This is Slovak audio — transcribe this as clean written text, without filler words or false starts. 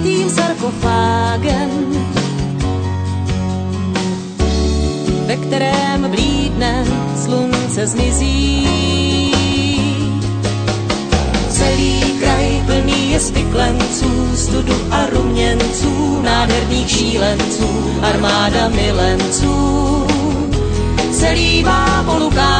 zlatým sarkofágem, ve kterém vlídne slunce zmizí. Celý kraj plný je spiklenců, studu a ruměnců, nádherných šílenců, armáda milenců. Celý má po lukách